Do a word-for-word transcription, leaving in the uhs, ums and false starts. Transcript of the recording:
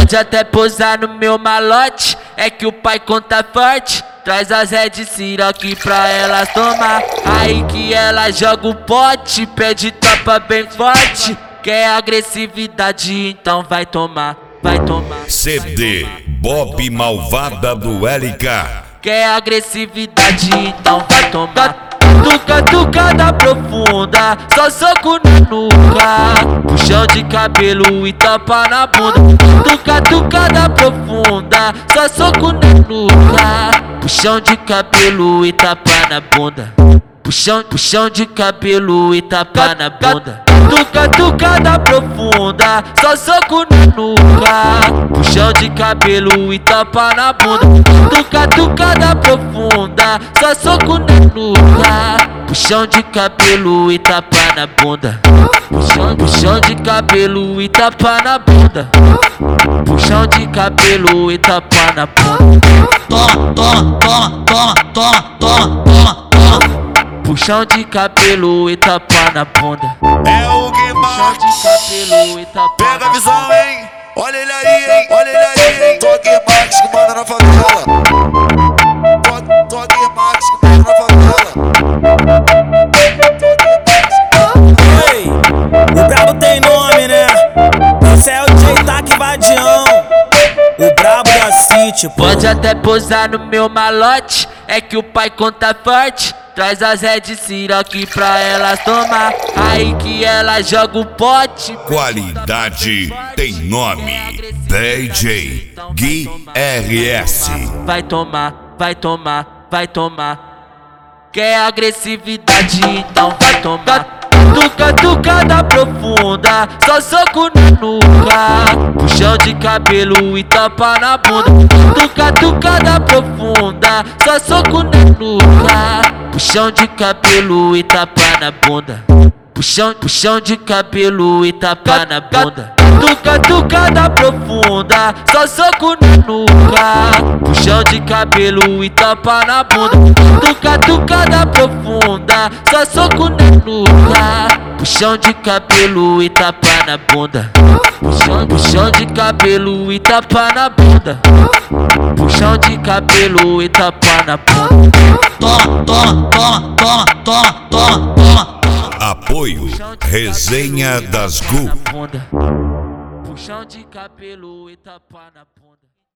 Pode até pousar no meu malote, é que o pai conta forte. Traz as Red Siroc pra elas tomar. Aí que ela joga o pote, pede topa bem forte. Quer agressividade, então vai tomar, vai tomar. C D Bob Malvada do L K. Quer agressividade, então vai tomar. Tuca, tucada profunda, só soco na nuca, puxão de cabelo e tapa na bunda. Tuca, tucada profunda, só soco na nuca, puxão de cabelo e tapa na bunda. Puxão, puxão de cabelo e tapa na bunda. Tuca, tucada profunda, só soco na nuca, puxão de cabelo e tapa na bunda. Tuca, tucada profunda, só soco na nuca, puxão de cabelo e tapa na bunda. Puxão, puxão de cabelo e tapa na bunda. Puxão de cabelo e tapa na bunda. Toma, toma, toma, toma, toma, toma, toma, toma. Puxão de cabelo e tapa na bunda. É o Gui Puxão de cabelo e tapa Pega na a visão, bunda. hein? Olha ele aí, hein? Olha ele aí, hein? Toque Max que manda na favela. Toque, toque Max que manda na favela. Ei, o brabo tem nome, né? Esse é o J Tac Vadião, o brabo da City, pô. Pode até pousar no meu malote, é que o pai conta forte. Traz as Red Siroc pra elas tomar. Aí que ela joga o pote. Qualidade tem nome. D J Gui R S. Vai tomar, vai tomar, vai tomar. Quer agressividade, então vai tomar. Tuca, tucada profunda, só soco na nuca, puxão de cabelo e tapa na bunda. Tuca, tucada profunda, só soco na nuca, puxão de cabelo e tapa na bunda. Puxão, puxão de cabelo e tapa na bunda. Tuca, tucada profunda, só soco na nuca, puxão de cabelo e tapa na bunda. Tuca, tucada profunda, só soco na nuca, puxão de cabelo e tapa na bunda. Puxão, puxão de cabelo e tapa na bunda. Puxão de cabelo e tapa na bunda. Toma, toma, toma, toma, toma, toma, toma. Apoio Resenha das Gu. Puxão de cabelo e tapa na bunda.